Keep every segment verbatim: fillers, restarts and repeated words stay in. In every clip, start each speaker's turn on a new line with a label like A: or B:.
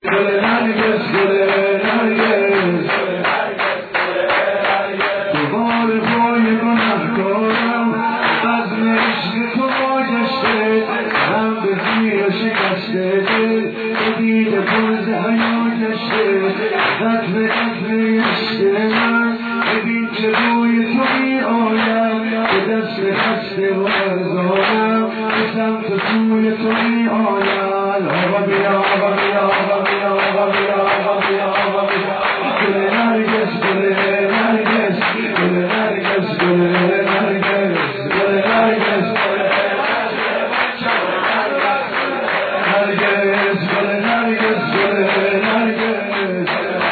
A: گل نرگس گل نرگس دوباره پای گناهکارم بزم عشق تو ما گشته هم به زیر شکسته دل به دید پرز حیا گشته قتل قتل عشق من ببین که روی تو می آیم به دست خسته و ارزانم به سمت توی تو می آیم آقا بیا آقا بیا آقا بیا آقا بیا آقا بیا آقا بیا گل نرگس گل نرگس گل نرگس گل نرگس گل نرگس نرگس گل نرگس گل نرگس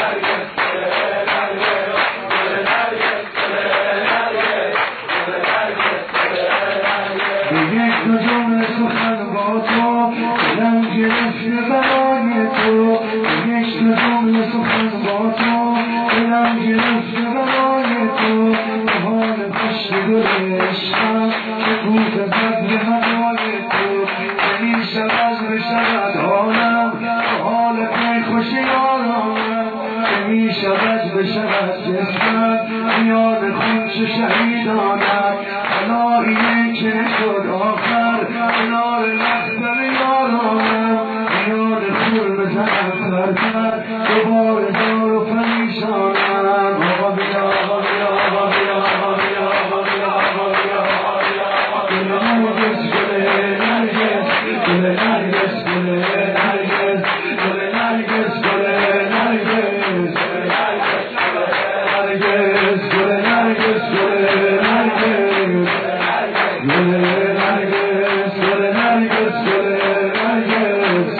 A: یک دو جمله سخن با تو دلم گرفته برای تو یک دو جمله سخن با تو دلم گرفته برای تو به حال پشت گل عشقم به کوت زد به هوای تو نمی شود بشود حالم به حال پی خوش یارانم نمی شود بشود جسمم میان خونش شهیدانم بلایی که شد آخر کنار مختر یارانم میان خون بزنم سرتر دوباره دار و پریشانم آقا بیا آقا بیا آقا بیا آقا بیا آقا بیا آقا بیا آقا بیا گل نرگس گل نرگس گل نرگس گل نرگس گل نرگس گل نرگس نرگس گل نرگس گل نرگس گل نرگس گل نرگس گل نرگس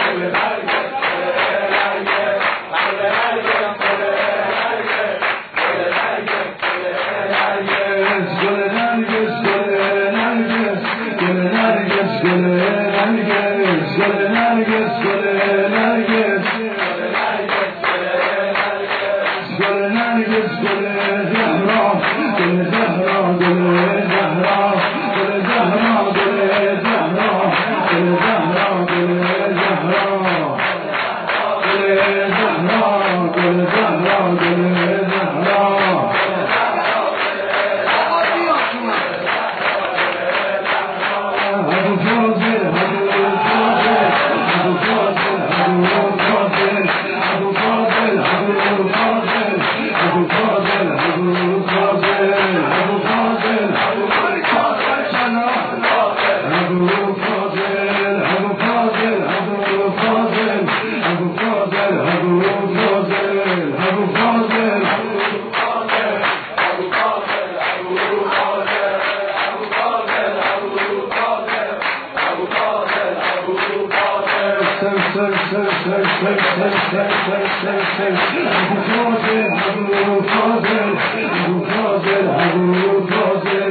A: Abu Fazil, Abu Fazil, Abu Fazil, Abu Fazil.